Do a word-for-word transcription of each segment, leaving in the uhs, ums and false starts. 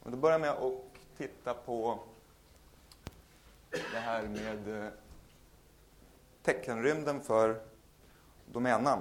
Och då börjar jag med att titta på det här med teckenrymden för domännamn.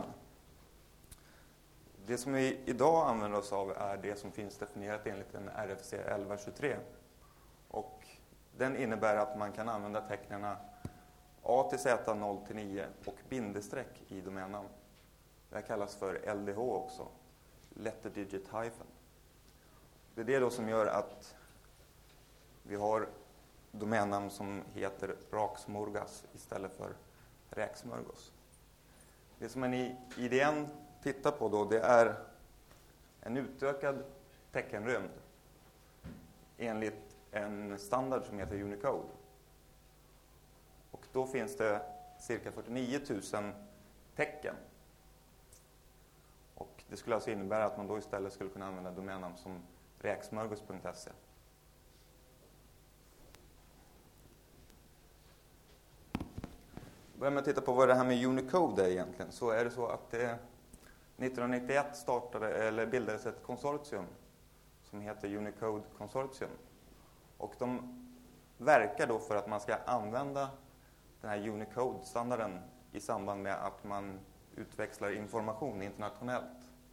Det som vi idag använder oss av är det som finns definierat enligt en R F C elva tjugotre. Och den innebär att man kan använda tecknarna A till Z noll till nio och bindestreck i domännamn. Det här kallas för L D H också, letter digit hyphen. Det är det då som gör att vi har domännamn som heter raksmorgas istället för räksmörgås. Det som man i I D N tittar på då, det är en utökad teckenrymd enligt en standard som heter Unicode. Och då finns det cirka fyrtionio tusen tecken. Och det skulle alltså innebära att man då istället skulle kunna använda domännamn som räksmörgås punkt se. Börjar man titta på vad det här med Unicode är egentligen, så är det så att det nittonhundranittioett startade, eller bildades ett konsortium som heter Unicode Consortium. Och de verkar då för att man ska använda den här Unicode-standarden i samband med att man utväxlar information internationellt.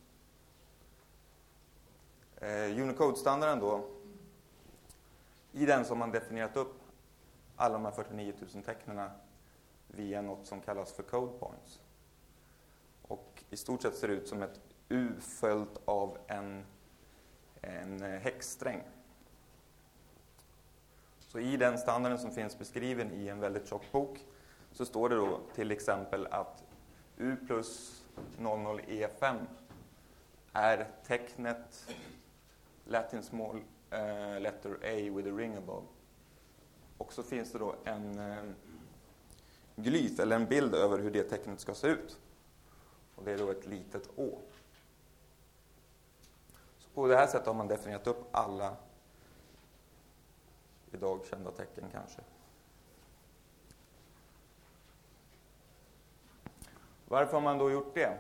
Eh, Unicode-standarden då, i den som man definierat upp alla de här fyrtionio tusen tecknarna via något som kallas för code points. Och i stort sett ser det ut som ett U följt av en, en häxsträng. Så i den standarden som finns beskriven i en väldigt tjock bok så står det då till exempel att U plus noll noll E fem är tecknet Latin small uh, letter A with a ring above. Och så finns det då en uh, glyf eller en bild över hur det tecknet ska se ut. Och det är då ett litet Å. Så på det här sättet har man definierat upp alla idag kända tecken kanske. Varför har man då gjort det?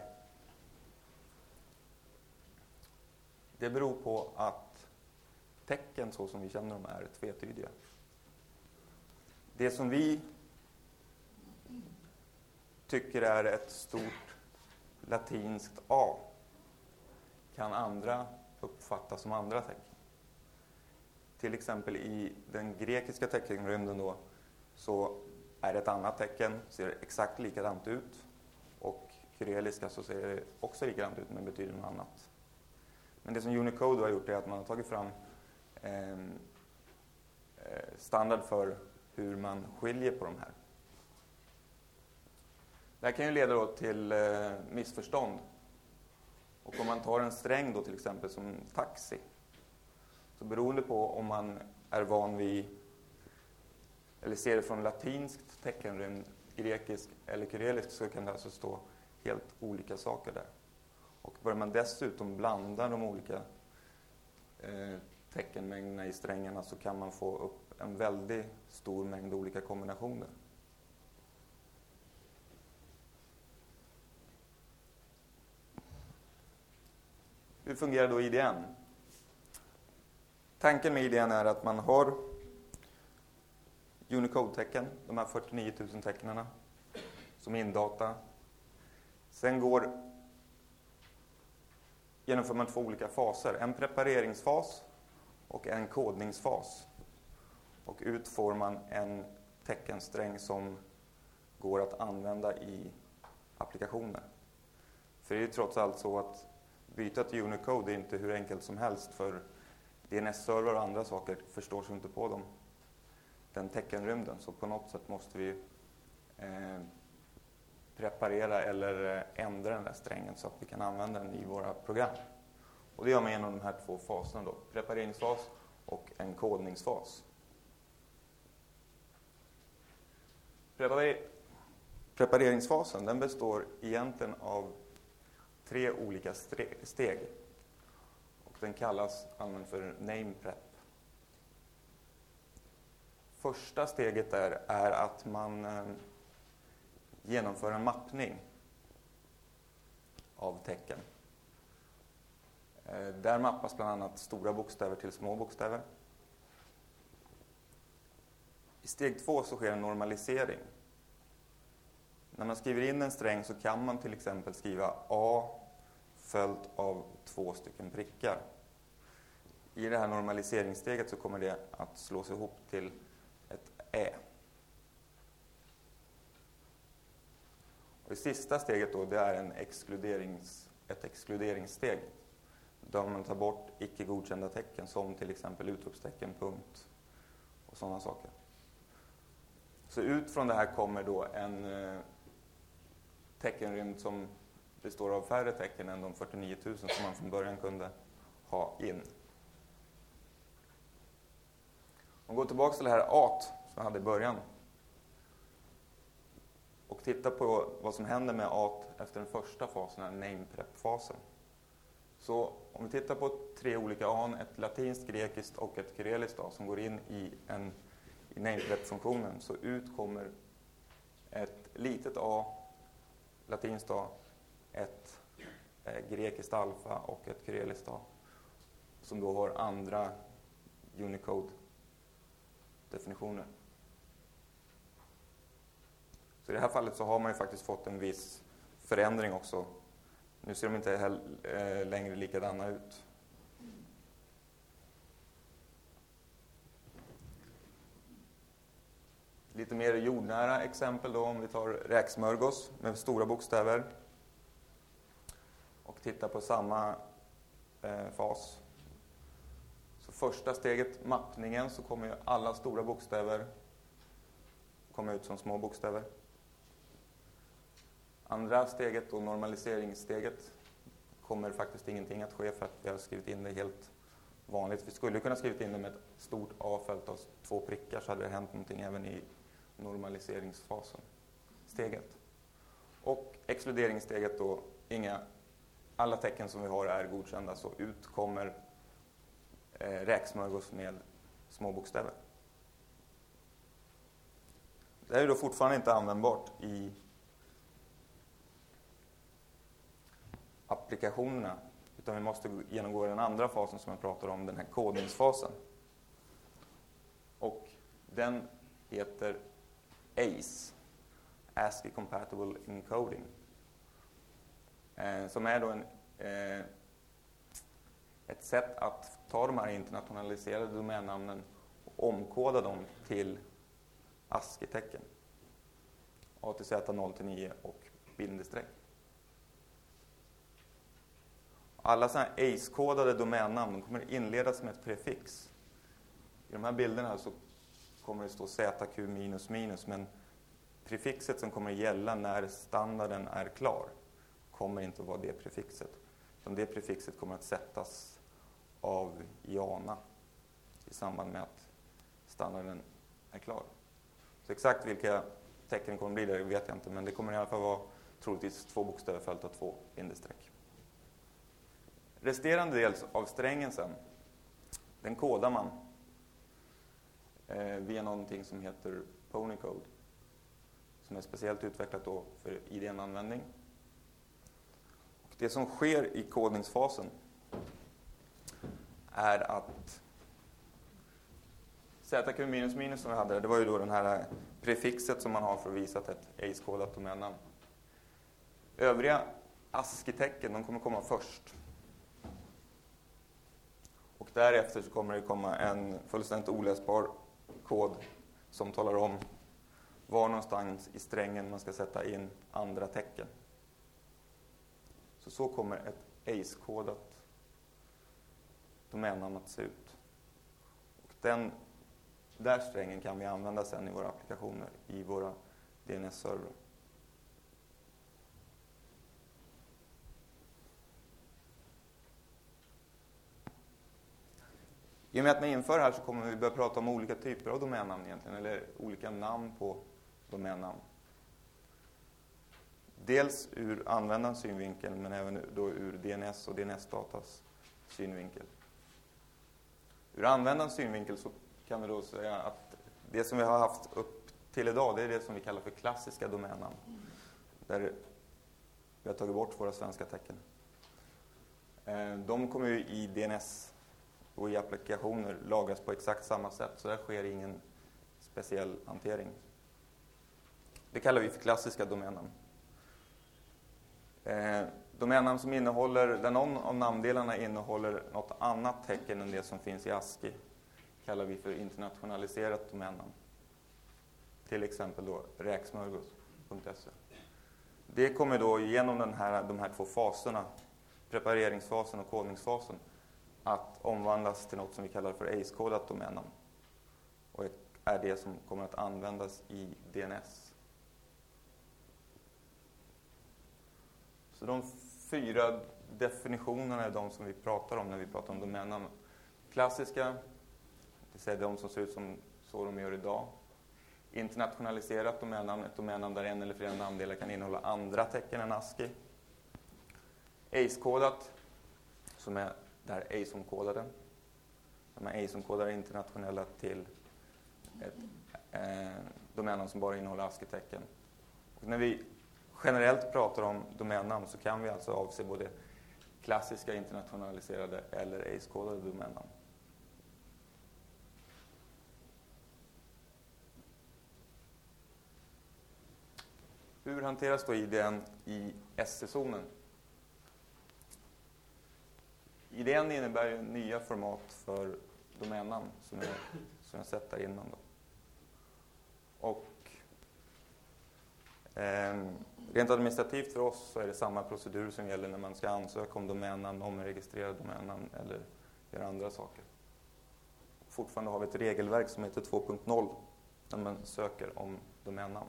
Det beror på att tecken så som vi känner dem är tvetydiga. Det som vi tycker är ett stort latinskt A kan andra uppfatta som andra tecken. Till exempel i den grekiska teckenrymden då, så är det ett annat tecken, ser exakt likadant ut. Och kyrilliska så ser det också likadant ut men betyder något annat. Men det som Unicode har gjort är att man har tagit fram eh, standard för hur man skiljer på de här. Det här kan ju leda då till eh, missförstånd. Och om man tar en sträng då till exempel som taxi, så beroende på om man är van vid eller ser det från latinskt teckenrymd, grekisk eller kyrillisk, så kan det alltså stå helt olika saker där. Och börjar man dessutom blanda de olika eh, teckenmängderna i strängarna så kan man få upp en väldigt stor mängd olika kombinationer. Hur fungerar då I D N? Tanken med I D N är att man har Unicode-tecken, de här fyrtionio tusen tecknarna som indata. Sen går, genomför man två olika faser, en prepareringsfas och en kodningsfas. Och ut får man en teckensträng som går att använda i applikationer. För det är ju trots allt så att byta till Unicode är inte hur enkelt som helst, för D N S-server och andra saker förstår sig inte på dem. Den teckenrymden, så på något sätt måste vi eh, preparera eller ändra den där strängen så att vi kan använda den i våra program. Och det gör man genom de här två faserna då, prepareringsfas och en kodningsfas. Prepar- prepareringsfasen, den består egentligen av tre olika steg. Och den kallas allmänt för name prep. Första steget där är att man eh, genomför en mappning av tecken. Där mappas bland annat stora bokstäver till små bokstäver. I steg två så sker en normalisering. När man skriver in en sträng så kan man till exempel skriva A följt av två stycken prickar. I det här normaliseringssteget så kommer det att slås ihop till ett Ä. Och det sista steget då, det är en exkluderings, ett exkluderingssteg. Där man tar bort icke godkända tecken som till exempel utropstecken, punkt och sådana saker. Så ut från det här kommer då en eh, teckenrymd som består av färre tecken än de fyrtionio tusen som man från början kunde ha in. Om vi går tillbaka till det här A T som jag hade i början och tittar på vad som händer med A T efter den första fasen, den name prep-fasen. Så om vi tittar på tre olika A, ett latinskt, grekiskt och ett kyrilliskt A som går in i, en, i name prep-funktionen, så ut kommer ett litet A, latinskt A, ett eh, grekiskt alfa och ett kyrilliskt A som då har andra Unicode-definitioner. Så i det här fallet så har man ju faktiskt fått en viss förändring också. Nu ser de inte heller, eh, längre likadana ut. Lite mer jordnära exempel då, om vi tar räksmörgås med stora bokstäver och tittar på samma eh, fas. Så första steget, mappningen, så kommer ju alla stora bokstäver komma ut som små bokstäver. Andra steget, då normaliseringssteget, kommer faktiskt ingenting att ske för att vi har skrivit in det helt vanligt. Vi skulle kunna skrivit in det med ett stort A följt av två prickar, så hade det hänt någonting även i normaliseringsfasen, steget. Och exkluderingssteget då, inga, alla tecken som vi har är godkända, så ut kommer eh, räksmörgås med små bokstäver. Det är ju då fortfarande inte användbart i applikationerna, utan vi måste genomgå den andra fasen som jag pratar om, den här kodningsfasen. Och den heter A C E, ASCII Compatible Encoding, eh, som är då en, eh, ett sätt att ta de här internationaliserade domännamnen och omkoda dem till ASCII-tecken. A till Z noll till nio och bindestreck. Alla sådana här A C E-kodade domännamn kommer inledas med ett prefix. I de här bilderna så kommer det stå Z Q minus minus, men prefixet som kommer att gälla när standarden är klar kommer inte att vara det prefixet. Utan det prefixet kommer att sättas av I A N A i samband med att standarden är klar. Så exakt vilka tecken kommer att bli där vet jag inte, men det kommer i alla fall vara troligtvis två bokstäver följt av två bindestreck. Resterande del av strängen sen, den kodar man eh, via någonting som heter Ponycode, som är speciellt utvecklat då för I D N-användning. Och det som sker i kodningsfasen är att Z Q minus minus som vi hade, det var ju då den här prefixet som man har för att visa att ett A C E-kodat domännamn. Övriga ASCII-tecken, de kommer komma först. Och därefter så kommer det komma en fullständigt oläsbar kod som talar om var någonstans i strängen man ska sätta in andra tecken. Så så kommer ett A C E-kodat domännamn att se ut. Och den där strängen kan vi använda sen i våra applikationer, i våra D N S-servrar. I och med att man inför här så kommer vi börja prata om olika typer av domännamn egentligen, eller olika namn på domännamn. Dels ur användarens synvinkel, men även då ur D N S och D N S-datas synvinkel. Ur användarens synvinkel så kan vi då säga att det som vi har haft upp till idag, det är det som vi kallar för klassiska domännamn. Där vi har tagit bort våra svenska tecken. De kommer ju i D N S och i applikationer lagras på exakt samma sätt, så där sker ingen speciell hantering. Det kallar vi för klassiska domännamn. Eh, domännamn som innehåller, där någon av namndelarna innehåller något annat tecken än det som finns i ASCII kallar vi för internationaliserat domännamn. Till exempel då räksmörgås punkt se. Det kommer då genom den här, de här två faserna, prepareringsfasen och kodningsfasen, att omvandlas till något som vi kallar för A C E-kodat domännamn. Och är det som kommer att användas i D N S. Så de fyra definitionerna är de som vi pratar om när vi pratar om domännamn. Klassiska, det vill säga de som ser ut som så de gör idag. Internationaliserat domännamn, ett domännamn där en eller flera namndelar kan innehålla andra tecken än ASCII. A C E-kodat, som är där A C E O-kodade. De här A C E O-kodade är internationella till ett eh, domännamn som bara innehåller ASCII-tecken. Och när vi generellt pratar om domännamn så kan vi alltså avse både klassiska internationaliserade eller A C E-kodade domännamn. Hur hanteras då I D N i S C-zonen? I D N innebär ju nya format för domännamn som jag, som jag sett där innan. Då. Och eh, rent administrativt för oss så är det samma procedur som gäller när man ska ansöka om domännamn, omregistrera domännamn eller göra andra saker. Fortfarande har vi ett regelverk som heter två punkt noll när man söker om domännamn.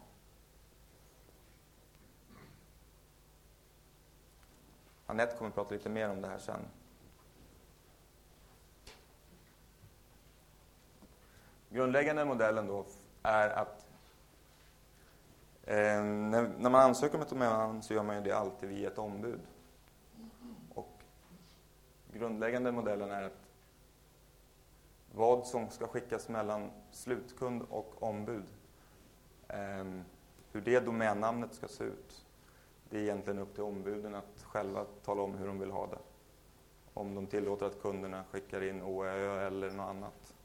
Anette kommer att prata lite mer om det här sen. Grundläggande modellen då är att eh, när, när man ansöker om ett domännamn så gör man ju det alltid via ett ombud. Och grundläggande modellen är att vad som ska skickas mellan slutkund och ombud, eh, hur det domännamnet ska se ut, det är egentligen upp till ombuden att själva tala om hur de vill ha det. Om de tillåter att kunderna skickar in O Ö eller något annat.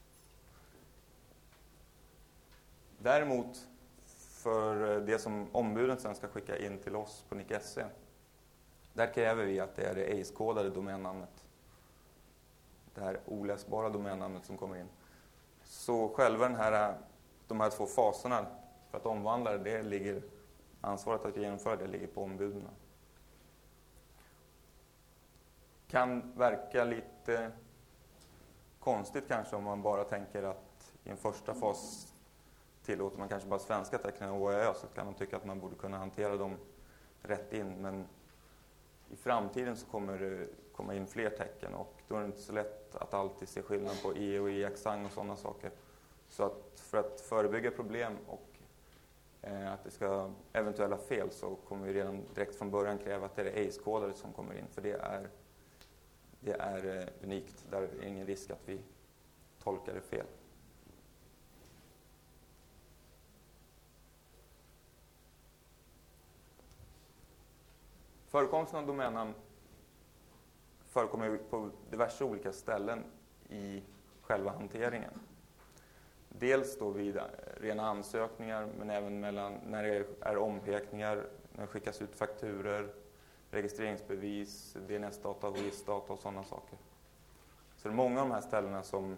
Däremot för det som ombuden sen ska skicka in till oss på N I C S E, där kräver vi att det är det A C E-kodade domännamnet. Det här oläsbara domännamnet som kommer in. Så själva den här, de här två faserna för att omvandla det, det ligger, ansvaret att genomföra det ligger på ombuden. Kan verka lite konstigt kanske om man bara tänker att i en första fas tillåter man kanske bara svenska tecken och O Ö, så kan man tycka att man borde kunna hantera dem rätt in. Men i framtiden så kommer det komma in fler tecken och då är det inte så lätt att alltid se skillnad på E och E-accent och sådana saker. Så att för att förebygga problem och eh, att det ska eventuella fel så kommer vi redan direkt från början kräva att det är det A C E-kodare som kommer in. För det är, det är eh, unikt, där är det ingen risk att vi tolkar det fel. Förekomsten av domännamn förekommer på diverse olika ställen i själva hanteringen. Dels då vid rena ansökningar, men även mellan, när det är ompekningar, när det skickas ut fakturer, registreringsbevis, D N S-data, W I S-data och sådana saker. Så det är många av de här ställena som,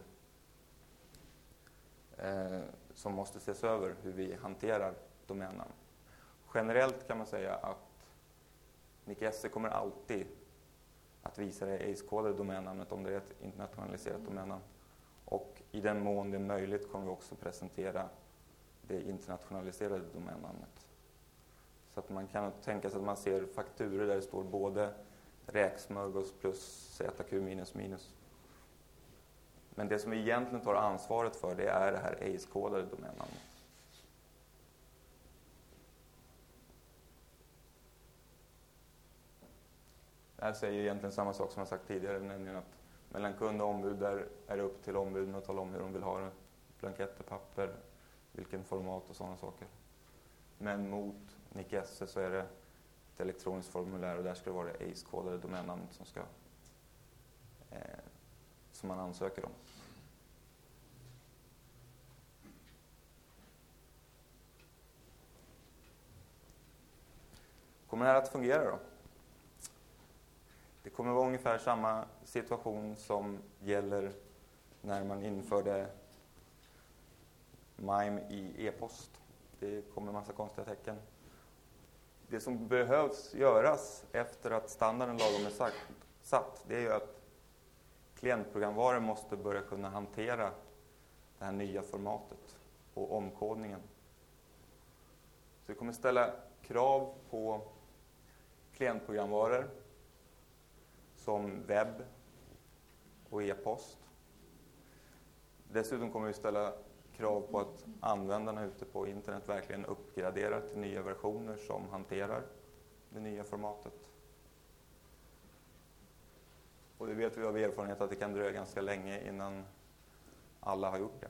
eh, som måste ses över hur vi hanterar domännamn. Generellt kan man säga att N I C S E kommer alltid att visa det A C E-kodade domännamnet om det är ett internationaliserat domännamn. Och i den mån det är möjligt kommer vi också presentera det internationaliserade domännamnet. Så att man kan tänka sig att man ser fakturer där det står både räksmörgås plus Z Q minus minus. Men det som vi egentligen tar ansvaret för, det är det här A C E-kodade domännamnet. Det här säger egentligen samma sak som jag sagt tidigare, nämligen att mellan kund och ombud där är det upp till ombuden att tala om hur de vill ha det. Blanketter, papper, vilken format och sådana saker. Men mot N I C S E så är det ett elektroniskt formulär och där ska det vara det A C E-kodade domännamnet som ska eh, som man ansöker om. Kommer det här att fungera då? Det kommer vara ungefär samma situation som gäller när man införde MIME i e-post. Det kommer en massa konstiga tecken. Det som behövs göras efter att standarden lagom är satt, det är ju att klientprogramvaror måste börja kunna hantera det här nya formatet och omkodningen. Så det kommer ställa krav på klientprogramvaror som webb och e-post. Dessutom kommer vi ställa krav på att användarna ute på internet verkligen uppgraderar till nya versioner som hanterar det nya formatet. Och det vet vi av erfarenhet att det kan dröja ganska länge innan alla har gjort det.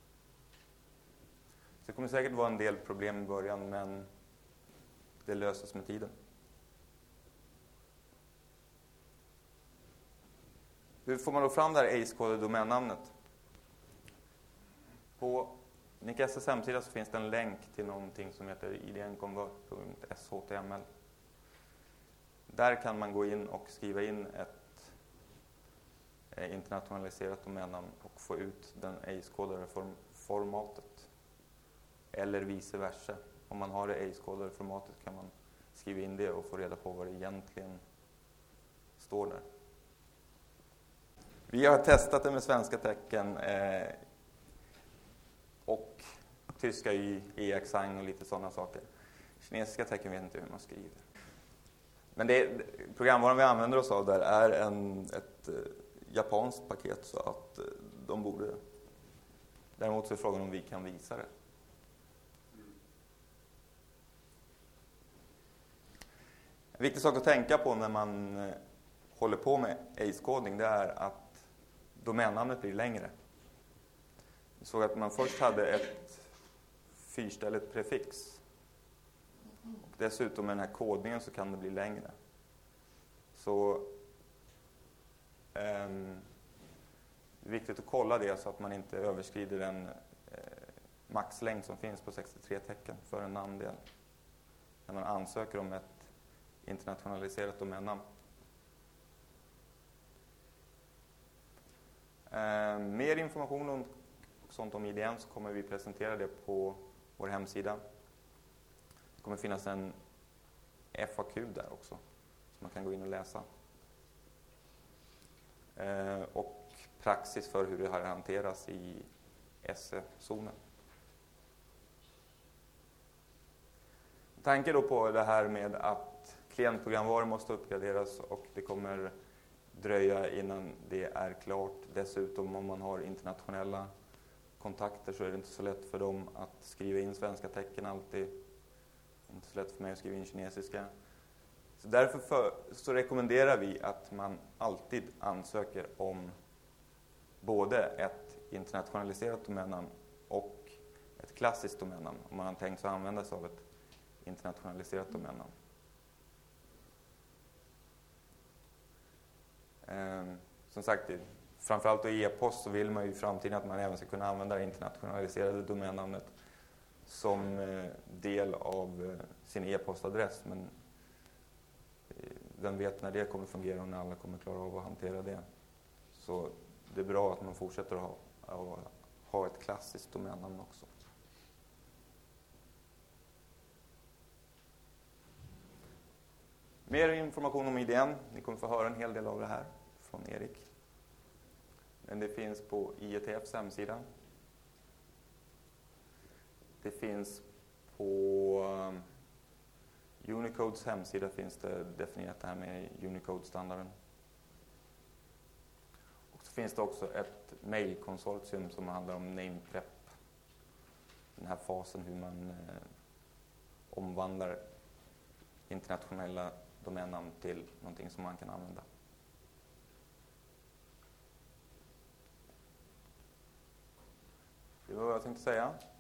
Så det kommer säkert vara en del problem i början, men det löses med tiden. Hur får man då fram det här A C E-kodade domännamnet? På N I C S S hemsida så finns det en länk till någonting som heter idnconvert punkt s h t m l. Där kan man gå in och skriva in ett internationaliserat domännamn och få ut den A C E-kodade form- formatet. Eller vice versa. Om man har det A C E-kodade formatet kan man skriva in det och få reda på vad det egentligen står där. Vi har testat det med svenska tecken eh, och tyska y, e-accent och lite sådana saker. Kinesiska tecken vet inte hur man skriver. Men det, programvaran vi använder oss av där är en, ett eh, japanskt paket, så att eh, de borde... Däremot så är frågan om vi kan visa det. En viktig sak att tänka på när man eh, håller på med A C E-kodning, det är att domännamnet blir längre. Vi såg att man först hade ett fyrställigt prefix. Och dessutom med den här kodningen så kan det bli längre. Så um, det är viktigt att kolla det så att man inte överskrider den eh, maxlängd som finns på sextiotre tecken för en namndel när man ansöker om ett internationaliserat domännamn. Eh, mer information om sånt om I D N så kommer vi presentera det på vår hemsida. Det kommer finnas en F A Q där också som man kan gå in och läsa. Eh, och praxis för hur det här hanteras i S E-zonen. Tanken då på det här med att klientprogramvaror måste uppgraderas och det kommer dröja innan det är klart. Dessutom om man har internationella kontakter så är det inte så lätt för dem att skriva in svenska tecken alltid. Inte så lätt för mig att skriva in kinesiska. Så därför för, så rekommenderar vi att man alltid ansöker om både ett internationaliserat domännamn och ett klassiskt domännamn om man har tänkt sig att använda sig av ett internationaliserat domännamn. Eh, som sagt, framförallt i e-post så vill man ju i framtiden att man även ska kunna använda det internationaliserade domännamnet som eh, del av eh, sin e-postadress. Men eh, vem vet när det kommer fungera och när alla kommer klara av att hantera det. Så det är bra att man fortsätter att ha, att ha ett klassiskt domännamn också. Mer information om I D N. Ni kommer få höra en hel del av det här från Erik. Men det finns på I E T F:s hemsida. Det finns på Unicodes hemsida finns det definierat det här med Unicode-standarden. Och så finns det också ett mailkonsortium som handlar om NamePrep. Den här fasen hur man eh, omvandlar internationella domännamn till någonting som man kan använda. Det var vad jag tänkte säga.